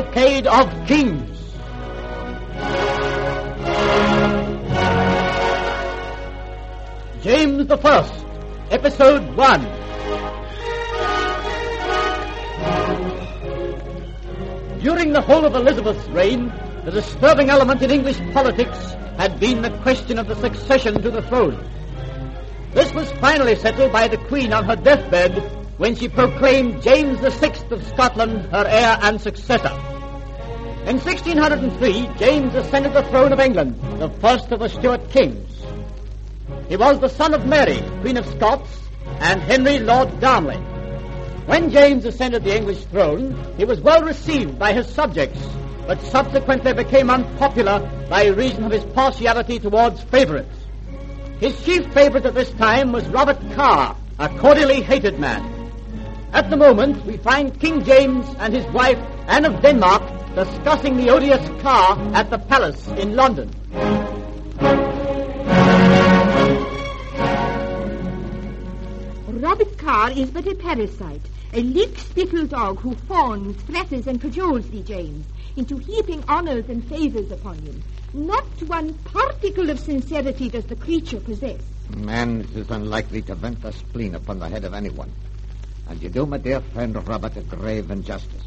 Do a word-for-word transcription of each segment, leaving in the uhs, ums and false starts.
Cavalcade of Kings. James the First, Episode One. During the whole of Elizabeth's reign, the disturbing element in English politics had been the question of the succession to the throne. This was finally settled by the Queen on her deathbed when she proclaimed James the Sixth of Scotland her heir and successor. In sixteen oh three, James ascended the throne of England, the first of the Stuart kings. He was the son of Mary, Queen of Scots, and Henry, Lord Darnley. When James ascended the English throne, he was well received by his subjects, but subsequently became unpopular by reason of his partiality towards favourites. His chief favourite at this time was Robert Carr, a cordially hated man. At the moment, we find King James and his wife, Anne of Denmark, discussing the odious Carr at the palace in London. Robert Carr is but a parasite, a leak-spittle dog who fawns, flatters, and cajoles thee, James, into heaping honours and favours upon him. Not one particle of sincerity does the creature possess. Man is unlikely to vent a spleen upon the head of anyone. And you do my dear friend Robert a grave injustice.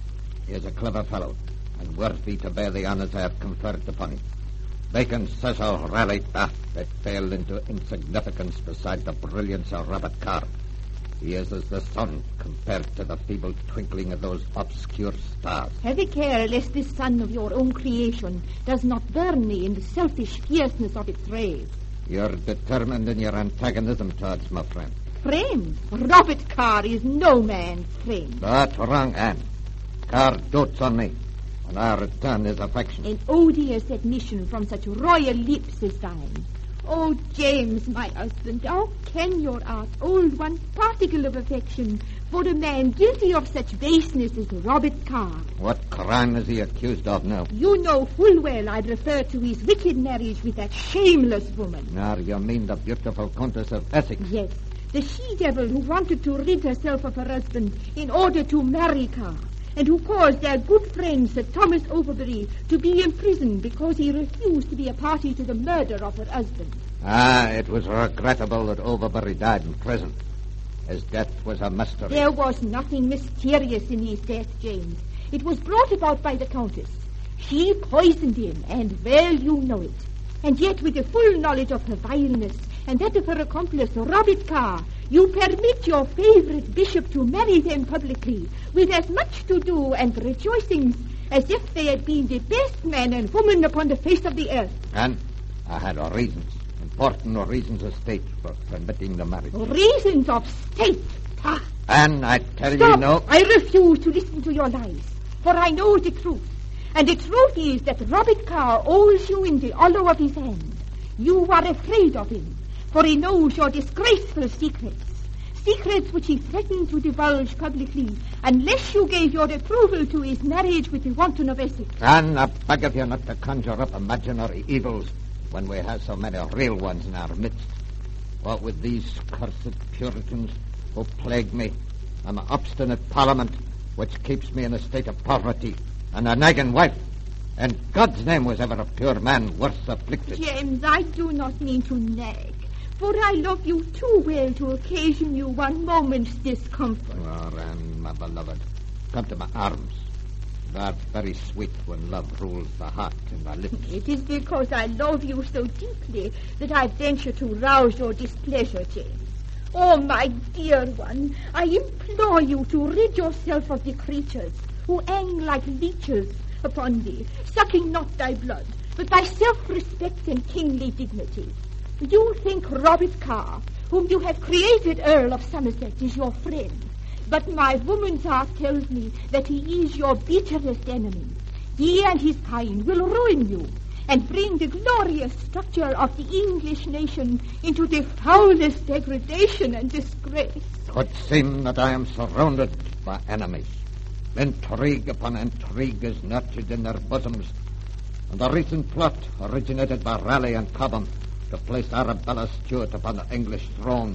He is a clever fellow, and worthy to bear the honours I have conferred upon him. Bacon, Cecil, Raleigh, Bath, they fail into insignificance beside the brilliance of Robert Carr. He is as the sun compared to the feeble twinkling of those obscure stars. Have a care lest this sun of your own creation does not burn me in the selfish fierceness of its rays. You're determined in your antagonism towards my friend. Friend? Robert Carr is no man's friend. That's wrong, Anne. Carr dotes on me, and I return his affection. An odious admission from such royal lips as thine. Oh, James, my husband, how can your heart hold one particle of affection for a man guilty of such baseness as Robert Carr? What crime is he accused of now? You know full well I refer to his wicked marriage with that shameless woman. Now, you mean the beautiful Countess of Essex? Yes, the she-devil who wanted to rid herself of her husband in order to marry Carr, and who caused their good friend Sir Thomas Overbury to be imprisoned because he refused to be a party to the murder of her husband. Ah, it was regrettable that Overbury died in prison. His death was a mystery. There was nothing mysterious in his death, James. It was brought about by the Countess. She poisoned him, and well you know it. And yet, with the full knowledge of her vileness and that of her accomplice, Robert Carr, you permit your favourite bishop to marry them publicly, with as much to do and rejoicings as if they had been the best man and woman upon the face of the earth. And I had reasons, important reasons of state for permitting the marriage. Reasons of state? Ah. And I tell Stop. you no. I refuse to listen to your lies, for I know the truth. And the truth is that Robert Carr owes you in the hollow of his hand. You are afraid of him, for he knows your disgraceful secrets. Secrets which he threatened to divulge publicly unless you gave your approval to his marriage with the wanton of Essex. And I beg of you not to conjure up imaginary evils when we have so many real ones in our midst. What with these cursed Puritans who plague me, and an obstinate Parliament which keeps me in a state of poverty, and a nagging wife. In God's name was ever a pure man worse afflicted. James, I do not mean to nag, for I love you too well to occasion you one moment's discomfort. Oh, Anne, my beloved, come to my arms. Thou very sweet when love rules the heart and the lips. It is because I love you so deeply that I venture to rouse your displeasure, James. Oh, my dear one, I implore you to rid yourself of the creatures who hang like leeches upon thee, sucking not thy blood, but thy self-respect and kingly dignity. You think Robert Carr, whom you have created Earl of Somerset, is your friend, but my woman's heart tells me that he is your bitterest enemy. He and his kind will ruin you and bring the glorious structure of the English nation into the foulest degradation and disgrace. It would seem that I am surrounded by enemies. Intrigue upon intrigue is nurtured in their bosoms, and the recent plot originated by Raleigh and Cobham to place Arabella Stuart upon the English throne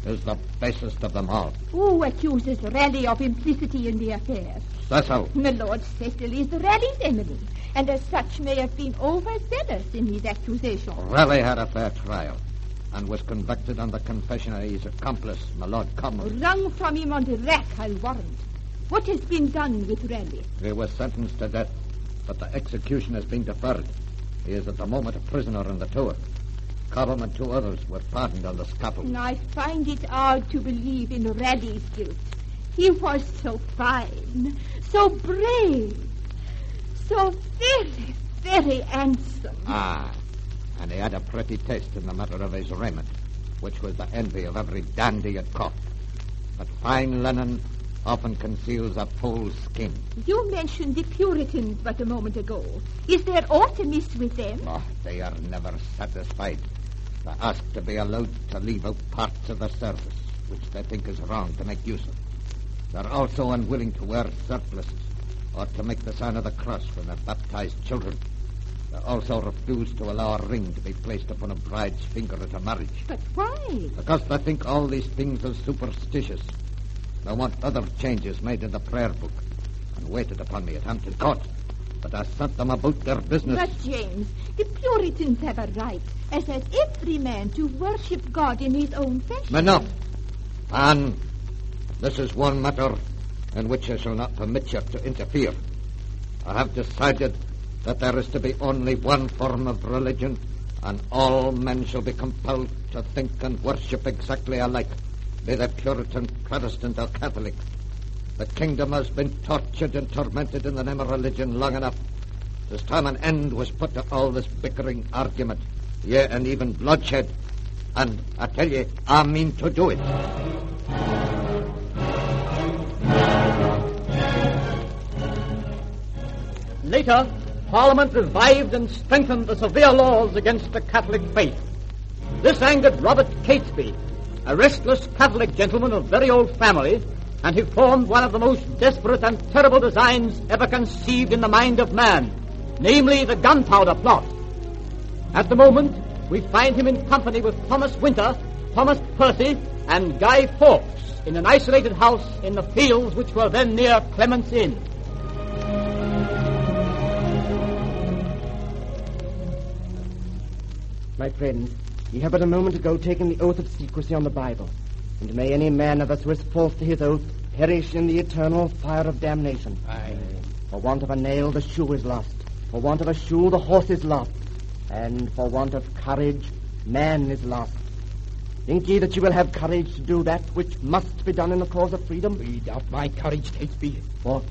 is the basest of them all. Who accuses Raleigh of implicity in the affair? Cecil. My Lord Cecil is Raleigh's enemy, and as such may have been overzealous in his accusation. Raleigh had a fair trial, and was convicted on the confession of his accomplice, my Lord Cromwell. Wrung from him on the rack, I'll warrant. What has been done with Raleigh? He was sentenced to death, but the execution has been deferred. He is at the moment a prisoner in the Tower. Cobham and two others were pardoned on the scaffold. I find it hard to believe in Raleigh's guilt. He was so fine, so brave, so very, very handsome. Ah, and he had a pretty taste in the matter of his raiment, which was the envy of every dandy at court. But fine linen often conceals a fool's skin. You mentioned the Puritans but a moment ago. Is there aught amiss with them? Oh, they are never satisfied. They ask to be allowed to leave out parts of the service, which they think is wrong to make use of. They're also unwilling to wear surplices or to make the sign of the cross when they baptize children. They also refuse to allow a ring to be placed upon a bride's finger at a marriage. But why? Because they think all these things are superstitious. They want other changes made in the prayer book and waited upon me at Hampton Court. But I sent them about their business. But, James, the Puritans have a right, as has every man, to worship God in his own fashion. Enough. Anne, this is one matter in which I shall not permit you to interfere. I have decided that there is to be only one form of religion, and all men shall be compelled to think and worship exactly alike, be they Puritan, Protestant, or Catholic. The kingdom has been tortured and tormented in the name of religion long enough. This time an end was put to all this bickering argument, yea, and even bloodshed. And I tell you, I mean to do it. Later, Parliament revived and strengthened the severe laws against the Catholic faith. This angered Robert Catesby, a restless Catholic gentleman of very old family, and he formed one of the most desperate and terrible designs ever conceived in the mind of man, namely the gunpowder plot. At the moment, we find him in company with Thomas Winter, Thomas Percy, and Guy Fawkes in an isolated house in the fields which were then near Clement's Inn. My friends, ye have but a moment ago taken the oath of secrecy on the Bible, and may any man of us who is false to his oath perish in the eternal fire of damnation. Aye. For want of a nail, the shoe is lost. For want of a shoe, the horse is lost. And for want of courage, man is lost. Think ye that you will have courage to do that which must be done in the cause of freedom? We doubt my courage, Catesby. Fawkes,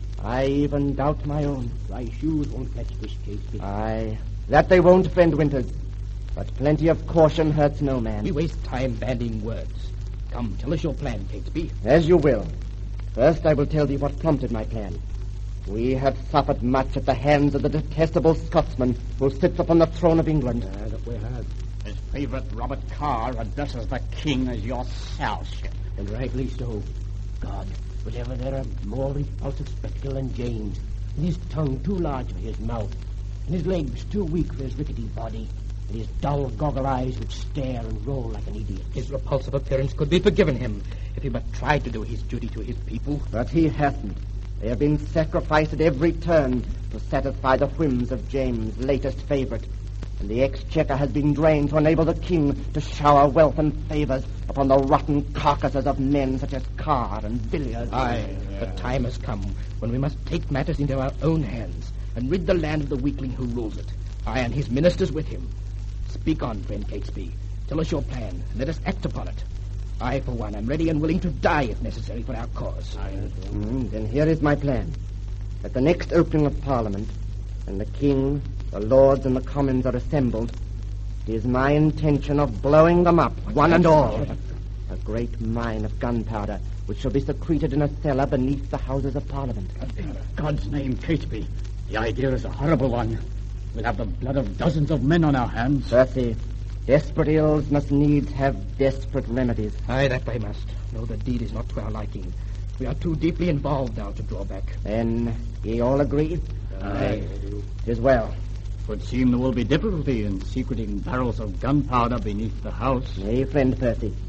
I even doubt my own. Thy shoes won't fetch this, Catesby. Aye, that they won't, friend Winters. But plenty of caution hurts no man. We waste time bandying words. Come, tell us your plan, Catesby. As you will. First, I will tell thee what prompted my plan. We have suffered much at the hands of the detestable Scotsman who sits upon the throne of England. Ah, that we have. His favourite Robert Carr addresses the king as yourself. And rightly so. God, was ever there a more repulsive spectacle than James, and his tongue too large for his mouth, and his legs too weak for his rickety body, and his dull goggle eyes which stare and roll like an idiot. His repulsive appearance could be forgiven him if he but tried to do his duty to his people. But he hasn't. They have been sacrificed at every turn to satisfy the whims of James' latest favourite. And the exchequer has been drained to enable the king to shower wealth and favours upon the rotten carcasses of men such as Carr and Villiers. Aye, the time has come when we must take matters into our own hands and rid the land of the weakling who rules it. Aye, and his ministers with him. Speak on, friend Catesby. Tell us your plan, and let us act upon it. I, for one, am ready and willing to die if necessary for our cause. Mm, then here is my plan. At the next opening of Parliament, when the King, the Lords, and the Commons are assembled, it is my intention of blowing them up, one and all. A great mine of gunpowder, which shall be secreted in a cellar beneath the Houses of Parliament. In God's name, Catesby, the idea is a horrible one. We'll have the blood of dozens of men on our hands. Percy, desperate ills must needs have desperate remedies. Aye, that they must. No, the deed is not to our liking. We are too deeply involved now to draw back. Then ye all agree? Aye. It is well. Would seem there will be difficulty in secreting barrels of gunpowder beneath the house. Nay, friend Percy.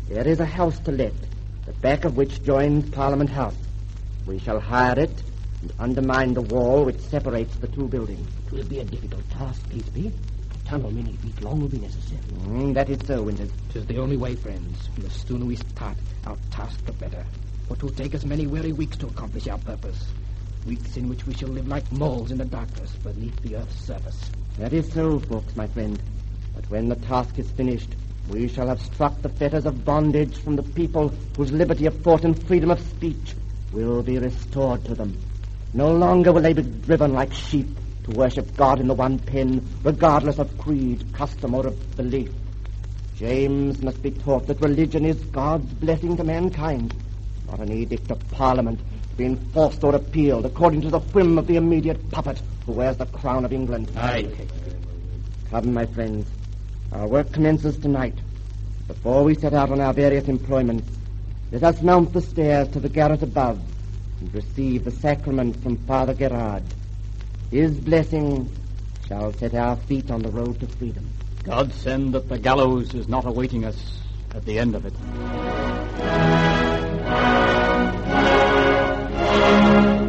There is a house to let, the back of which joins Parliament House. We shall hire it and undermine the wall which separates the two buildings. It will be a difficult task, Catesby. A tunnel many feet long will be necessary. Mm, that is so, Winters. Tis the only way, friends. And the sooner we start our task, the better. For it will take us many weary weeks to accomplish our purpose. Weeks in which we shall live like moles in the darkness beneath the earth's surface. That is so, Fawkes, my friend. But when the task is finished, we shall have struck the fetters of bondage from the people whose liberty of thought and freedom of speech will be restored to them. No longer will they be driven like sheep to worship God in the one pen, regardless of creed, custom, or of belief. James must be taught that religion is God's blessing to mankind, not an edict of Parliament to be enforced or appealed according to the whim of the immediate puppet who wears the crown of England. Aye. Come, my friends. Our work commences tonight. Before we set out on our various employments, let us mount the stairs to the garret above and receive the sacrament from Father Gerard. His blessing shall set our feet on the road to freedom. God send that the gallows is not awaiting us at the end of it.